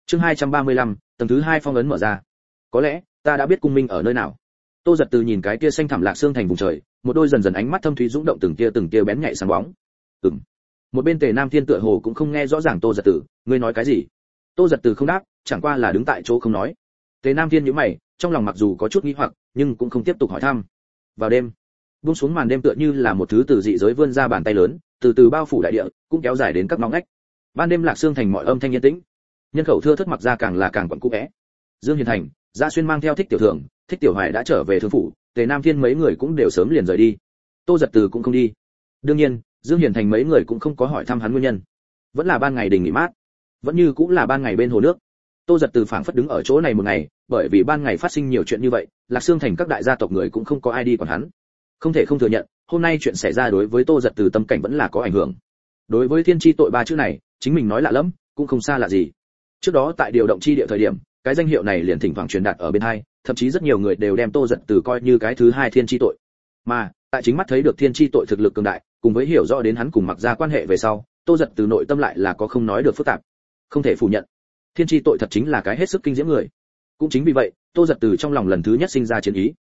Chương 235, tầng thứ 2 phong ấn mở ra. Có lẽ, ta đã biết cung minh ở nơi nào. Tô Giật Từ nhìn cái kia xanh thẳm lạc xương thành vùng trời, một đôi dần dần ánh mắt thâm thúy dũng động từng tia bén nhạy sáng bóng. Một bên Tề Nam Thiên tựa hồ cũng không nghe rõ ràng Tô Giật Từ, ngươi nói cái gì? Tô Giật Từ không đáp, chẳng qua là đứng tại chỗ không nói. Tề Nam Thiên nhíu mày, trong lòng mặc dù có chút nghi hoặc, nhưng cũng không tiếp tục hỏi thăm. Vào đêm, buông xuống màn đêm tựa như là một thứ từ dị giới vươn ra bàn tay lớn, từ từ bao phủ đại địa, cũng kéo dài đến các ngóc ngách. Ban đêm lạc xương thành mọi âm thanh yên tĩnh, nhân khẩu thưa thớt, mặc ra càng là càng quặn cũ é. Dương Hiền Thành, Gia Xuyên mang theo Thích Tiểu Thường, Thích Tiểu Hoài đã trở về thương phủ, Tề Nam Thiên mấy người cũng đều sớm liền rời đi. Tô Giật Từ cũng không đi. Đương nhiên, Dương Hiền Thành mấy người cũng không có hỏi thăm hắn nguyên nhân. Vẫn là ban ngày đình nghỉ mát, vẫn như cũng là ban ngày bên hồ nước. Tô Giật Từ phảng phất đứng ở chỗ này một ngày, bởi vì ban ngày phát sinh nhiều chuyện như vậy, Lạc Xương Thành các đại gia tộc người cũng không có ai đi còn hắn. Không thể không thừa nhận, hôm nay chuyện xảy ra đối với Tô Giật Từ tâm cảnh vẫn là có ảnh hưởng. Đối với thiên chi tội ba chữ này, chính mình nói lạ lắm, cũng không xa lạ gì. Trước đó tại điều động chi địa thời điểm, cái danh hiệu này liền thỉnh thoảng truyền đạt ở bên hai, thậm chí rất nhiều người đều đem Tô Giật Từ coi như cái thứ hai thiên chi tội. Mà, tại chính mắt thấy được thiên chi tội thực lực cường đại, cùng với hiểu rõ đến hắn cùng Mặc Gia quan hệ về sau, Tô Giật Từ nội tâm lại là có không nói được phức tạp. Không thể phủ nhận, thiên chi tội thật chính là cái hết sức kinh diễm người. Cũng chính vì vậy, Tô Giật Từ trong lòng lần thứ nhất sinh ra chiến ý.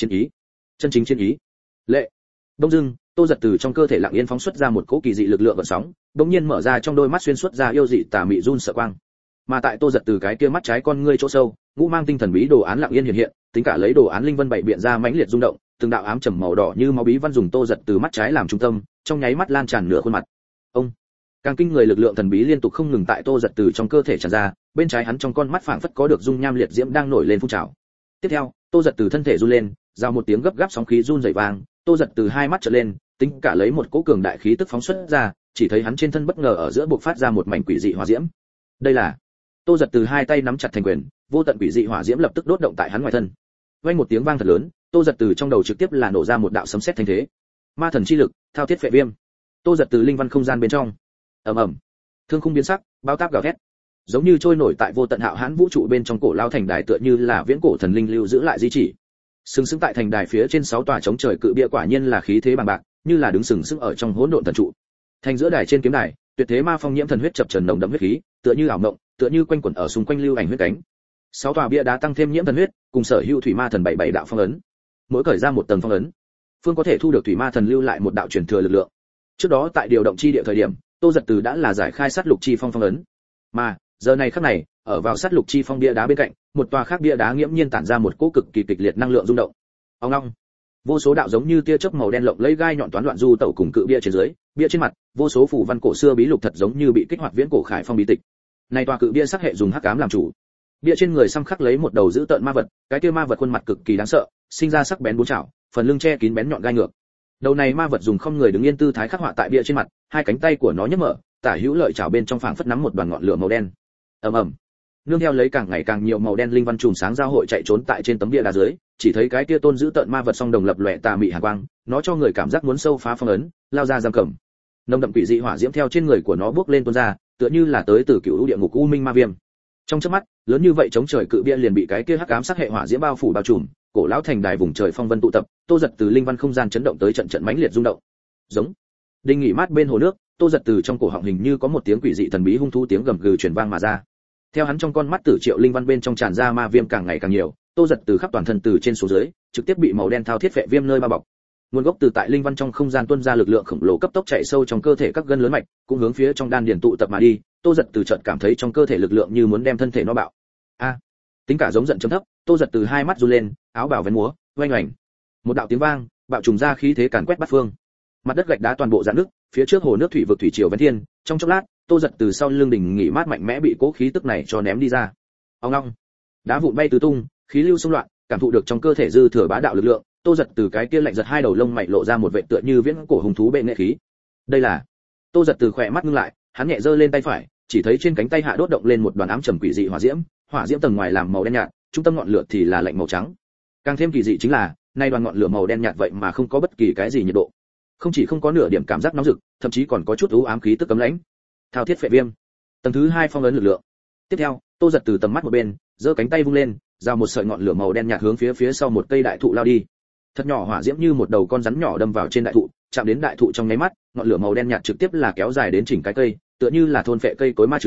Chân chính chiến ý. Lệ. Đông dưng, Tô Giật Từ trong cơ thể lặng yên phóng xuất ra một cỗ kỳ dị lực lượng gợn sóng, bỗng nhiên mở ra trong đôi mắt xuyên suốt ra yêu dị tà mị run sợ quang. Mà tại Tô Giật Từ cái kia mắt trái con ngươi chỗ sâu, ngũ mang tinh thần bí đồ án lặng yên hiện hiện, tính cả lấy đồ án linh vân bảy biện ra mãnh liệt rung động, từng đạo ám trầm màu đỏ như máu bí văn dùng Tô Giật Từ mắt trái làm trung tâm, trong nháy mắt lan tràn nửa khuôn mặt. Ông, càng kinh người lực lượng thần bí liên tục không ngừng tại Tô Giật Từ trong cơ thể tràn ra, bên trái hắn trong con mắt phảng phất có được dung nham liệt diễm đang nổi lên phun trào. Tiếp theo, Tô Giật Từ thân thể run lên, giao một tiếng gấp gáp sóng khí run rẩy vang, Tô Giật Từ hai mắt trợn lên, tính cả lấy một cỗ cường đại khí tức phóng xuất ra, chỉ thấy hắn trên thân bất ngờ ở giữa bộc phát ra một mảnh quỷ dị hỏa diễm. Đây là Tô Giật Từ hai tay nắm chặt thành quyền, vô tận quỷ dị hỏa diễm lập tức đốt động tại hắn ngoài thân. Vang một tiếng vang thật lớn, Tô Giật Từ trong đầu trực tiếp là nổ ra một đạo sấm sét thanh thế. Ma thần chi lực, thao thiết phệ viêm. Tô Giật Từ linh văn không gian bên trong. Ầm ầm. Thương khung biến sắc, bao táp gào thét. Giống như trôi nổi tại vô tận hạo hãn vũ trụ bên trong cổ lao thành đài tựa như là viễn cổ thần linh lưu giữ lại di chỉ. Sừng sững tại thành đài phía trên 6 tòa chống trời cự bia quả nhiên là khí thế bằng bạc, như là đứng sừng sững ở trong hỗn độn thần trụ. Thành giữa đài trên kiếm đài, tuyệt thế ma phong nhiễm thần huyết chập chờn nồng đậm huyết khí, tựa như ảo mộng, tựa như quanh quẩn ở xung quanh lưu ảnh huyết cánh. 6 tòa bia đá tăng thêm nhiễm thần huyết, cùng sở hữu thủy ma thần 77 đạo phong ấn. Mỗi cởi ra một tầng phong ấn, phương có thể thu được thủy ma thần lưu lại một đạo truyền thừa lực lượng. Trước đó tại điều động chi địa thời điểm, Tô Giật Từ đã là giải khai sát lục chi phong phong ấn. Mà, giờ này khắc này, ở vào sát lục chi phong bia đá bên cạnh, một tòa khác bia đá nghiễm nhiên tản ra một cỗ cực kỳ kịch liệt năng lượng rung động. Ong ong. Vô số đạo giống như tia chớp màu đen lộng lấy gai nhọn toán loạn du tẩu cùng cự bia trên dưới, bia trên mặt, vô số phù văn cổ xưa bí lục thật giống như bị kích hoạt viễn cổ khải phong bí tịch. Này tòa cự bia sắc hệ dùng hắc ám làm chủ. Bia trên người xăm khắc lấy một đầu dữ tợn ma vật, cái kia ma vật khuôn mặt cực kỳ đáng sợ, sinh ra sắc bén bốn chảo, phần lưng che kín bén nhọn gai ngược. Đầu này ma vật dùng không người đứng yên tư thái khắc họa tại bia trên mặt, hai cánh tay của nó nhấc mở, tả hữu lợi chảo bên trong phảng phất nắm một đoàn ngọn lửa màu đen. Ầm ầm. Nương theo lấy càng ngày càng nhiều màu đen linh văn chùm sáng giao hội chạy trốn tại trên tấm bia đá dưới, chỉ thấy cái kia tôn giữ tợn ma vật song đồng lập lòe tà mị hàn quang, nó cho người cảm giác muốn sâu phá phong ấn, lao ra giam cầm. Nồng đậm quỷ dị hỏa diễm theo trên người của nó bốc lên tuôn ra, tựa như là tới từ cựu địa ngục u minh ma viêm. Trong chớp mắt, lớn như vậy chống trời cự bia liền bị cái kia hắc ám sắc hệ hỏa diễm bao phủ bao trùm, cổ lão thành đài vùng trời phong vân tụ tập, Tô Giật Từ linh văn không gian chấn động tới trận trận mãnh liệt rung động. Giống. Đinh nghỉ mát bên hồ nước, Tô Giật Từ trong cổ họng hình như có một tiếng quỷ dị thần bí hung thú tiếng gầm gừ truyền vang mà ra. Theo hắn trong con mắt tử triệu linh văn bên trong tràn ra ma viêm càng ngày càng nhiều, Tô Giật Từ khắp toàn thân từ trên xuống dưới, trực tiếp bị màu đen thao thiết phệ viêm nơi bao bọc. Nguồn gốc từ tại linh văn trong không gian tuôn ra lực lượng khổng lồ cấp tốc chạy sâu trong cơ thể các gân lớn mạch, cũng hướng phía trong đan điền tụ tập mà đi. Tô Giật Từ chợt cảm thấy trong cơ thể lực lượng như muốn đem thân thể nó bạo. A! Tính cả giống giận chấm thấp, Tô Giật Từ hai mắt run lên, áo bào vén múa, oanh oanh. Một đạo tiếng vang, bạo trùng ra khí thế càn quét bát phương. Mặt đất gạch đá toàn bộ rạn nứt, phía trước hồ nước thủy vực thủy triều vén thiên, trong chốc lát, Tô Giật Từ sau lưng đỉnh nghỉ mát mạnh mẽ bị cố khí tức này cho ném đi ra. Ong ong. Đá vụn bay tứ tung, khí lưu xung loạn, cảm thụ được trong cơ thể dư thừa bá đạo lực lượng, Tô Giật Từ cái kia lạnh giật hai đầu lông mày lộ ra một vệt tựa như viễn cổ hùng thú bệ nghệ khí. Đây là. Tô Giật Từ khỏe mắt ngưng lại, hắn nhẹ giơ lên tay phải, chỉ thấy trên cánh tay hạ đốt động lên một đoàn ám trầm quỷ dị hỏa diễm tầng ngoài làm màu đen nhạt, trung tâm ngọn lửa thì là lạnh màu trắng. Càng thêm kỳ dị chính là, nay đoàn ngọn lửa màu đen nhạt vậy mà không có bất kỳ cái gì nhiệt độ. Không chỉ không có nửa điểm cảm giác nóng rực, thậm chí còn có chút u ám khí tức cấm lãnh. Thao thiết phệ viêm. Tầng thứ 2 phong ấn lực lượng. Tiếp theo, Tô Giật Từ tầm mắt một bên, giơ cánh tay vung lên, giao một sợi ngọn lửa màu đen nhạt hướng phía sau một cây đại thụ lao đi. Thật nhỏ hỏa diễm như một đầu con rắn nhỏ đâm vào trên đại thụ, chạm đến đại thụ trong nháy mắt, ngọn lửa màu đen nhạt trực tiếp là kéo dài đến chỉnh cái cây, tựa như là thôn phệ cây cối ma trướng,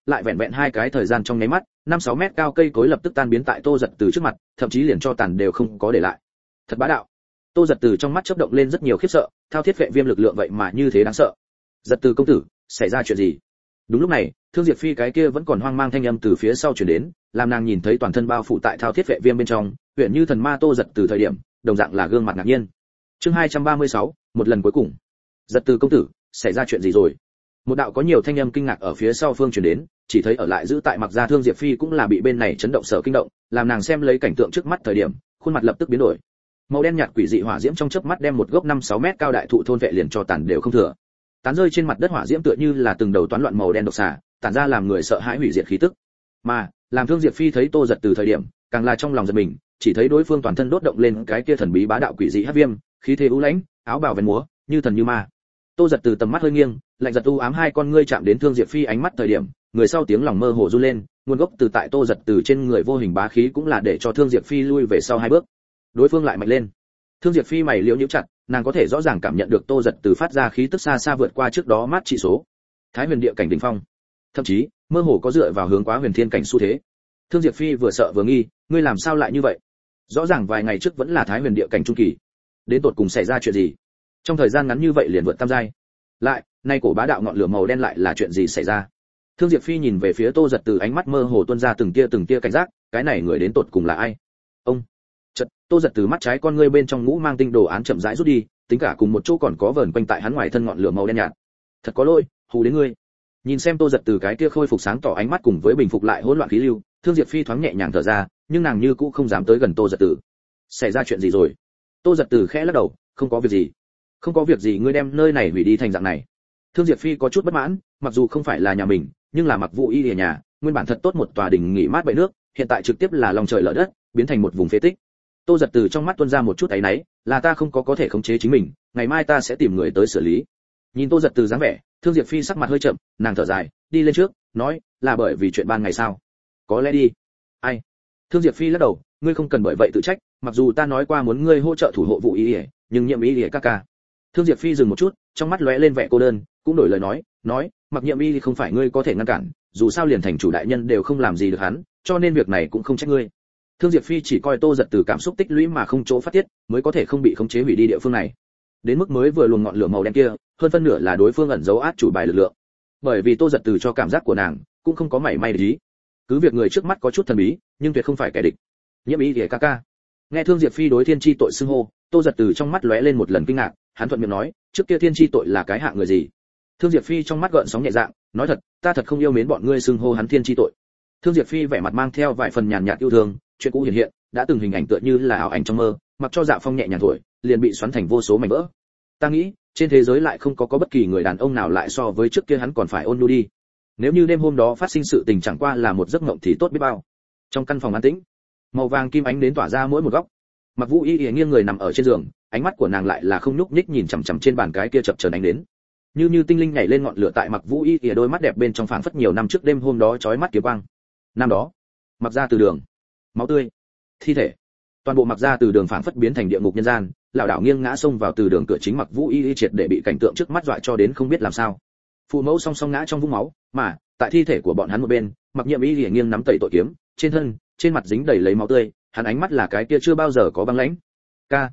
lại vẹn vẹn 2 cái thời gian trong nháy mắt, 5-6 mét cao cây cối lập tức tan biến tại Tô Giật Từ trước mặt, thậm chí liền cho tàn đều không có để lại. Thật bá đạo. Tô Giật Từ trong mắt chớp động lên rất nhiều khiếp sợ, thao thiết vệ viêm lực lượng vậy mà như thế đáng sợ. Giật Từ công tử, xảy ra chuyện gì? Đúng lúc này, Thương Diệp Phi cái kia vẫn còn hoang mang thanh âm từ phía sau truyền đến, làm nàng nhìn thấy toàn thân bao phủ tại thao thiết vệ viêm bên trong, huyền như thần ma Tô Giật Từ thời điểm, đồng dạng là gương mặt ngạc nhiên. Chương 236, một lần cuối cùng. Giật Từ công tử, xảy ra chuyện gì rồi? Một đạo có nhiều thanh âm kinh ngạc ở phía sau phương truyền đến, chỉ thấy ở lại giữ tại Mặc Gia Thương Diệp Phi cũng là bị bên này chấn động sợ kinh động, làm nàng xem lấy cảnh tượng trước mắt thời điểm, khuôn mặt lập tức biến đổi. Màu đen nhạt quỷ dị hỏa diễm trong chớp mắt đem một gốc 5-6 mét cao đại thụ thôn vệ liền cho tàn đều không thừa. Tán rơi trên mặt đất hỏa diễm tựa như là từng đầu toán loạn màu đen độc xà, tản ra làm người sợ hãi hủy diệt khí tức. Mà, làm Thương Diệp Phi thấy Tô Giật Từ thời điểm, càng là trong lòng giật mình, chỉ thấy đối phương toàn thân đốt động lên cái kia thần bí bá đạo quỷ dị hắc viêm, khí thế u lãnh, áo bào vén múa, như thần như ma. Tô Giật Từ tầm mắt hơi nghiêng, lạnh giật u ám hai con ngươi chạm đến Thương Diệp Phi ánh mắt thời điểm, người sau tiếng lòng mơ hồ run lên, nguồn gốc từ tại Tô Giật Từ trên người vô hình bá khí cũng là để cho Thương Diệp Phi lui về sau 2 bước. Đối phương lại mạnh lên. Thương Diệp Phi mày liễu nhíu chặt, nàng có thể rõ ràng cảm nhận được Tô Giật Từ phát ra khí tức xa xa vượt qua trước đó mát trị số. Thái Huyền Địa cảnh đỉnh phong, thậm chí mơ hồ có dựa vào hướng quá huyền thiên cảnh xu thế. Thương Diệp Phi vừa sợ vừa nghi, ngươi làm sao lại như vậy? Rõ ràng vài ngày trước vẫn là Thái Huyền Địa cảnh trung kỳ, đến tột cùng xảy ra chuyện gì? Trong thời gian ngắn như vậy liền vượt tam giai. Lại, nay cổ bá đạo ngọn lửa màu đen lại là chuyện gì xảy ra? Thương Diệp Phi nhìn về phía Tô Giật Từ, ánh mắt mơ hồ tuôn ra từng tia cảnh giác, cái này người đến tột cùng là ai? Ông. Chợt, Tô Giật Từ mắt trái con ngươi bên trong ngũ mang tinh đồ án chậm rãi rút đi, tính cả cùng một chỗ còn có vờn quanh tại hắn ngoài thân ngọn lửa màu đen nhạt. Thật có lỗi, hù đến ngươi. Nhìn xem Tô Giật Từ cái kia khôi phục sáng tỏ ánh mắt cùng với bình phục lại hỗn loạn khí lưu, Thương Diệp Phi thoáng nhẹ nhàng thở ra, nhưng nàng như cũ không dám tới gần Tô Giật Từ. Xảy ra chuyện gì rồi? Tô Giật Từ khẽ lắc đầu, không có việc gì. Không có việc gì, ngươi đem nơi này hủy đi thành dạng này. Thương Diệp Phi có chút bất mãn, mặc dù không phải là nhà mình, nhưng là Mặc Vũ Y ở nhà, nguyên bản thật tốt một tòa đình nghỉ mát bãi nước, hiện tại trực tiếp là lòng trời lở đất, biến thành một vùng phế tích. Tô Giật Từ trong mắt tuôn ra một chút áy náy, là ta không có thể khống chế chính mình, ngày mai ta sẽ tìm người tới xử lý. Nhìn Tô Giật Từ dáng vẻ, Thương Diệp Phi sắc mặt hơi chậm, nàng thở dài, đi lên trước, nói, là bởi vì chuyện ban ngày sao? Có lẽ đi. Ai? Thương Diệp Phi lắc đầu, ngươi không cần bởi vậy tự trách, mặc dù ta nói qua muốn ngươi hỗ trợ thủ hộ Vũ Y, nhưng Nhiệm Y ca ca. Thương Diệp Phi dừng một chút, trong mắt lóe lên vẻ cô đơn, cũng đổi lời nói, Mặc Nhiệm Y không phải ngươi có thể ngăn cản, dù sao liền thành chủ đại nhân đều không làm gì được hắn, cho nên việc này cũng không trách ngươi. Thương Diệp Phi chỉ coi Tô Giật Từ cảm xúc tích lũy mà không chỗ phát tiết, mới có thể không bị khống chế hủy đi địa phương này. Đến mức mới vừa luồng ngọn lửa màu đen kia, hơn phân nửa là đối phương ẩn giấu át chủ bài lực lượng. Bởi vì Tô Giật Từ cho cảm giác của nàng, cũng không có mảy may để ý. Cứ việc người trước mắt có chút thần bí, nhưng tuyệt không phải kẻ địch. Nhiễm ý ca ca. Nghe Thương Diệp Phi đối thiên chi tội xưng hô, Tô Giật Từ trong mắt lóe lên một lần kinh ngạc, hắn thuận miệng nói, trước kia thiên chi tội là cái hạng người gì? Thương Diệp Phi trong mắt gợn sóng nhẹ dạng, nói thật, ta thật không yêu mến bọn ngươi xưng hô hắn thiên chi tội. Thương Diệp Phi vẻ mặt mang theo vài phần nhàn nhạt yêu thương, chuyện cũ hiện hiện, đã từng hình ảnh tựa như là ảo ảnh trong mơ, mặc cho Dạ Phong nhẹ nhàng thổi, liền bị xoắn thành vô số mảnh vỡ. Ta nghĩ, trên thế giới lại không có bất kỳ người đàn ông nào lại so với trước kia hắn còn phải ôn nhu đi. Nếu như đêm hôm đó phát sinh sự tình chẳng qua là một giấc mộng thì tốt biết bao. Trong căn phòng an tĩnh, màu vàng kim ánh đến tỏa ra mỗi một góc. Mặc Vũ Y nghiêng người nằm ở trên giường, ánh mắt của nàng lại là không nhúc nhích nhìn chằm chằm trên bàn cái kia chập chờn ánh đến. Như tinh linh nhảy lên ngọn lửa tại Mặc Vũ Y đôi mắt đẹp bên trong phảng phất nhiều năm trước đêm hôm đó chói mắt kiếm quang. Năm đó, Mặc Gia Từ Đường, máu tươi, thi thể, toàn bộ Mặc Gia Từ Đường phảng phất biến thành địa ngục nhân gian, lão đảo nghiêng ngã xông vào từ đường cửa chính Mặc Vũ Y triệt để bị cảnh tượng trước mắt dọa cho đến không biết làm sao. Phụ mẫu song song ngã trong vũng máu, mà tại thi thể của bọn hắn một bên, Mặc Nhiệm Y nghiêng nắm tẩy tội kiếm, trên thân, trên mặt dính đầy lấy máu tươi, hắn ánh mắt là cái kia chưa bao giờ có băng lãnh. Ca,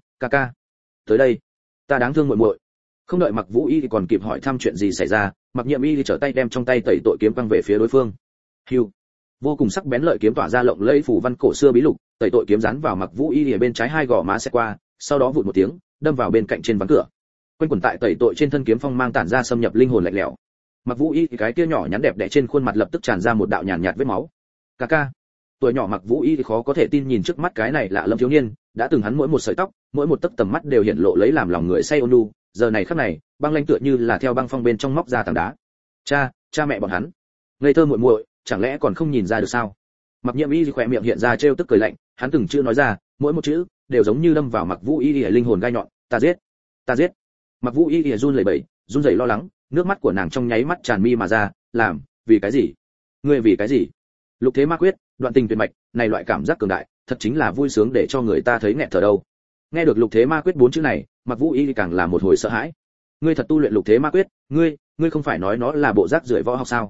tới đây, ta đáng thương muội muội. Không đợi Mặc Vũ Y thì còn kịp hỏi thăm chuyện gì xảy ra, Mặc Nhiệm Y thì trở tay đem trong tay tẩy tội kiếm quăng về phía đối phương. Hưu, vô cùng sắc bén lợi kiếm tỏa ra lộng lẫy phủ văn cổ xưa bí lục, tẩy tội kiếm dán vào Mặc Vũ Y ở bên trái hai gò má sẽ qua, sau đó vụt một tiếng, đâm vào bên cạnh trên ván cửa. Quanh quẩn tại tẩy tội trên thân kiếm phong mang tản ra xâm nhập linh hồn lạnh lẽo. Mặc Vũ Y cái kia nhỏ nhắn đẹp đẽ trên khuôn mặt lập tức tràn ra một đạo nhàn nhạt vết máu. Ca. Tuổi nhỏ Mặc Vũ Y thì khó có thể tin nhìn trước mắt cái này lạ lẫm thiếu niên, đã từng hắn mỗi một sợi tóc, mỗi một tấc tầm mắt đều hiện lộ lấy làm lòng người say ôn nhu, giờ này khắc này, băng lãnh tựa như là theo băng phong bên trong móc ra tảng đá. Cha mẹ bọn hắn, ngây thơ muội muội, chẳng lẽ còn không nhìn ra được sao? Mặc Nhiệm Y khỏe miệng hiện ra trêu tức cười lạnh, hắn từng chữ nói ra, mỗi một chữ đều giống như đâm vào Mặc Vũ Y linh hồn gai nhọn, ta giết. Mặc Vũ Y run rẩy lo lắng, nước mắt của nàng trong nháy mắt tràn mi mà ra, vì cái gì? Ngươi vì cái gì? Lục thế ma quyết, đoạn tình tuyệt mạch, này loại cảm giác cường đại, thật chính là vui sướng để cho người ta thấy nghẹt thở đâu. Nghe được lục thế ma quyết 4 chữ này, Mặc Vũ Y càng là một hồi sợ hãi. Ngươi thật tu luyện lục thế ma quyết, ngươi không phải nói nó là bộ rác rưởi võ học sao?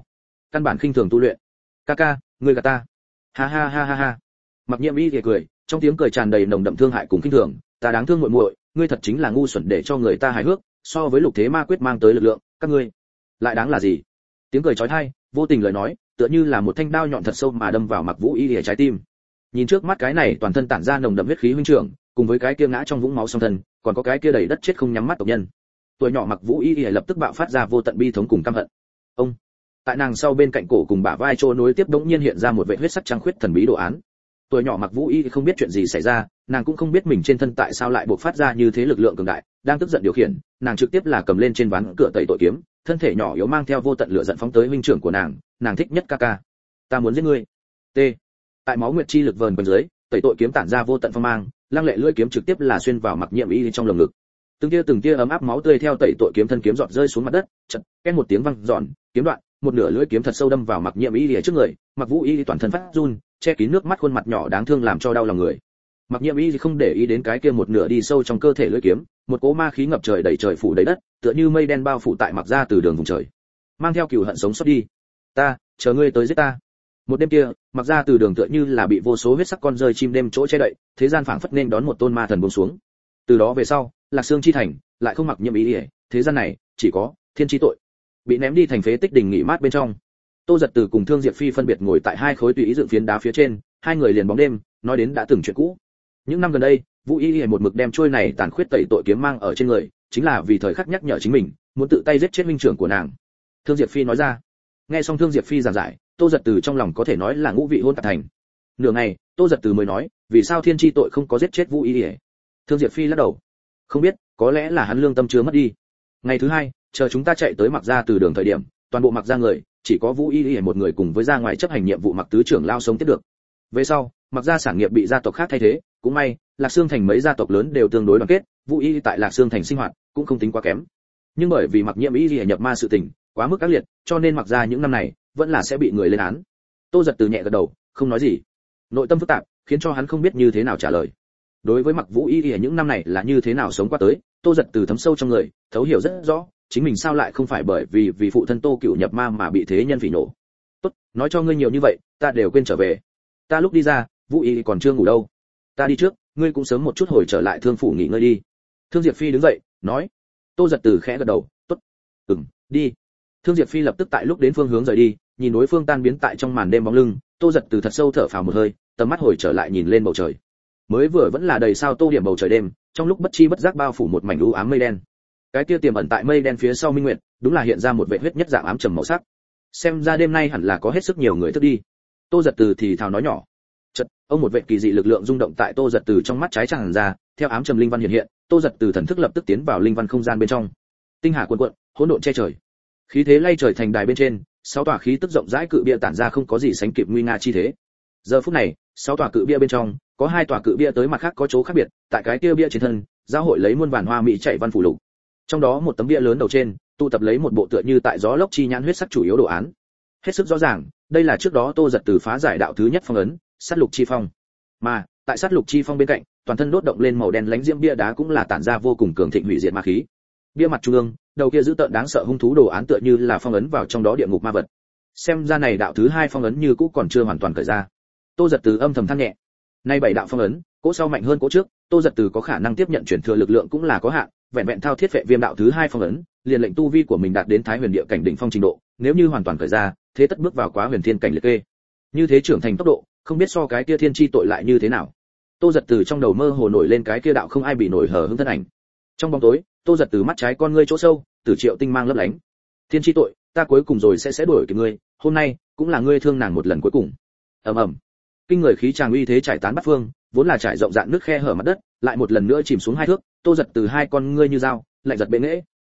căn bản khinh thường tu luyện. Ca ca, ngươi gạt ta. Ha ha ha ha ha. Mặc Nhiệm Y thì cười, trong tiếng cười tràn đầy nồng đậm thương hại cùng khinh thường, ta đáng thương muội muội, ngươi thật chính là ngu xuẩn để cho người ta hài hước, so với Lục Thế Ma Quyết mang tới lực lượng, các ngươi lại đáng là gì? Tiếng cười chói tai, vô tình lời nói, tựa như là một thanh đao nhọn thật sâu mà đâm vào Mặc Vũ Y ở trái tim. Nhìn trước mắt cái này toàn thân tản ra nồng đậm huyết khí huynh trưởng, cùng với cái kia ngã trong vũng máu song thân, còn có cái kia đầy đất chết không nhắm mắt tộc nhân. Tuổi nhỏ Mặc Vũ Y lập tức bạo phát ra vô tận bi thống cùng căm hận. Ông, tại nàng sau bên cạnh cổ cùng bả vai trôi nối tiếp đống nhiên hiện ra một vệt huyết sắc trăng khuyết thần bí đồ án. Tuổi nhỏ Mặc Vũ Y không biết chuyện gì xảy ra, nàng cũng không biết mình trên thân tại sao lại bộc phát ra như thế lực lượng cường đại, đang tức giận điều khiển, nàng trực tiếp là cầm lên trên ván cửa tẩy tội kiếm, thân thể nhỏ yếu mang theo vô tận lửa giận phóng tới huynh trưởng của nàng thích nhất ca ca. Ta muốn giết ngươi. T. Tại máu nguyệt chi lực vờn quanh dưới, tẩy tội kiếm tản ra vô tận phong mang, lăng lệ lưỡi kiếm trực tiếp là xuyên vào Mặc Nhiệm Y trong lồng ngực. Từng tia ấm áp máu tươi theo tẩy tội kiếm thân kiếm giọt rơi xuống mặt đất, chật, két một tiếng vang giòn, kiếm đoạn, một nửa lưỡi kiếm thật sâu đâm vào Mặc Nhiệm Y trước người, Mặc Vũ Y toàn thân phát run, che kín nước mắt khuôn mặt nhỏ đáng thương làm cho đau lòng người. Mặc Nhiệm Y không để ý đến cái kia một nửa đi sâu trong cơ thể lưỡi kiếm, một cỗ ma khí ngập trời đầy trời phủ đầy đất, tựa như mây đen bao phủ tại Mặc gia từ đường vùng trời. Mang theo cừu hận sống sót đi. Ta, chờ ngươi tới giết ta. Một đêm kia, Mặc gia từ đường tựa như là bị vô số huyết sắc con rơi chim đêm chỗ che đậy, thế gian phảng phất nên đón một tôn ma thần buông xuống. Từ đó về sau, Lạc Xương chi thành lại không Mặc Nhiệm Y, thế gian này chỉ có thiên chi tội. Bị ném đi thành phế tích đình nghỉ mát bên trong. Tô Dật Từ cùng Thương Diệp Phi phân biệt ngồi tại hai khối tùy ý dựng phiến đá phía trên, hai người liền bóng đêm, nói đến đã từng chuyện cũ. Những năm gần đây, Vũ Y một mực đem trôi này tàn khuyết tẩy tội kiếm mang ở trên người, chính là vì thời khắc nhắc nhở chính mình, muốn tự tay giết chết huynh trưởng của nàng. Thương Diệp Phi nói ra. Nghe xong Thương Diệp Phi giảng giải, Tô Dật Từ trong lòng có thể nói là ngũ vị hôn tạp thành. Nửa ngày, Tô Dật Từ mới nói, vì sao thiên chi tội không có giết chết Vũ Y? Thương Diệp Phi lắc đầu. Không biết, có lẽ là hắn lương tâm chưa mất đi. Ngày thứ hai, chờ chúng ta chạy tới Mặc gia từ đường thời điểm, toàn bộ Mặc gia người, chỉ có Vũ Y một người cùng với ra ngoài chấp hành nhiệm vụ Mặc tứ trưởng lao sống tiếp được. Về sau, Mặc gia sản nghiệp bị gia tộc khác thay thế, cũng may, Lạc Xương thành mấy gia tộc lớn đều tương đối đoàn kết, Vũ Y tại Lạc Xương thành sinh hoạt cũng không tính quá kém. Nhưng bởi vì Mặc Nhiệm Y nhập ma sự tình quá mức ác liệt, cho nên Mặc gia những năm này vẫn là sẽ bị người lên án. Tô Dật Từ nhẹ gật đầu, không nói gì. Nội tâm phức tạp, khiến cho hắn không biết như thế nào trả lời. Đối với Mặc Vũ Y những năm này là như thế nào sống qua tới, Tô Dật Từ thấm sâu trong người, thấu hiểu rất rõ, chính mình sao lại không phải bởi vì phụ thân Tô Cửu nhập ma mà bị thế nhân phỉ nổ. Tốt, nói cho ngươi nhiều như vậy, ta đều quên trở về. Ta lúc đi ra, Vũ Y còn chưa ngủ đâu. Ta đi trước, ngươi cũng sớm một chút hồi trở lại Thương phủ nghỉ ngơi đi. Thương Diệp Phi đứng dậy, nói. Tô Dật Từ khẽ gật đầu, tốt. Đi. Thương Diệp Phi lập tức tại lúc đến phương hướng rời đi, nhìn đối phương tan biến tại trong màn đêm bóng lưng, Tô Dật Từ thật sâu thở phào một hơi, tầm mắt hồi trở lại nhìn lên bầu trời. Mới vừa vẫn là đầy sao tô điểm bầu trời đêm, trong lúc bất chi bất giác bao phủ một mảnh u ám mây đen. Cái kia tiềm ẩn tại mây đen phía sau minh nguyệt, đúng là hiện ra một vệt huyết nhất dạng ám trầm màu sắc. Xem ra đêm nay hẳn là có hết sức nhiều người thức đi. Tô Dật Từ thì thào nói nhỏ. Chợt, ông một vệt kỳ dị lực lượng rung động tại Tô Dật Từ trong mắt trái tràn ra, theo ám trầm linh văn hiện hiện, Tô Dật Từ thần thức lập tức tiến vào linh văn không gian bên trong. Tinh hà cuồn cuộn, hỗn độn che trời. Khí thế lay trời thành đài bên trên, sáu tòa khí tức rộng rãi cự bia tản ra không có gì sánh kịp nguy nga chi thế. Giờ phút này, sáu tòa cự bia bên trong, có hai tòa cự bia tới mặt khác có chỗ khác biệt, tại cái kia bia trên thân, giáo hội lấy muôn vàn hoa mỹ chạy văn phủ lục. Trong đó một tấm bia lớn đầu trên, tụ tập lấy một bộ tựa như tại gió lốc chi nhãn huyết sắc chủ yếu đồ án. Hết sức rõ ràng, đây là trước đó Tô Dật Từ phá giải đạo thứ nhất phong ấn, sát lục chi phong. Mà, tại sát lục chi phong bên cạnh, toàn thân đốt động lên màu đen lánh diễm bia đá cũng là tản ra vô cùng cường thịnh hủy diệt ma khí. Bia mặt trung ương, đầu kia giữ tợn đáng sợ hung thú đồ án tựa như là phong ấn vào trong đó địa ngục ma vật. Xem ra này đạo thứ hai phong ấn như cũ còn chưa hoàn toàn cởi ra. Tô Dật Từ âm thầm than nhẹ. Nay bảy đạo phong ấn, cỗ sau mạnh hơn cỗ trước, Tô Dật Từ có khả năng tiếp nhận chuyển thừa lực lượng cũng là có hạn, vẹn vẹn thao thiết vệ viêm đạo thứ hai phong ấn, liền lệnh tu vi của mình đạt đến Thái Huyền địa cảnh đỉnh phong trình độ, nếu như hoàn toàn cởi ra, thế tất bước vào Quá Huyền Thiên cảnh liệt kê. Như thế trưởng thành tốc độ, không biết so cái kia thiên chi tội lại như thế nào. Tô Dật Từ trong đầu mơ hồ nổi lên cái kia đạo không ai bị nổi hở hững thân ảnh. Trong bóng tối, Tô Dật Từ mắt trái con ngươi chỗ sâu, Tử Triệu tinh mang lấp lánh. Thiên chi tội, ta cuối cùng rồi sẽ đuổi kịp ngươi, hôm nay cũng là ngươi thương nàng một lần cuối cùng. Ầm ầm. Kinh người khí tràng uy thế trải tán bát phương, vốn là trải rộng rạn nước khe hở mặt đất, lại một lần nữa chìm xuống hai thước, Tô Dật Từ hai con ngươi như dao, lạnh giật bệ nghệ.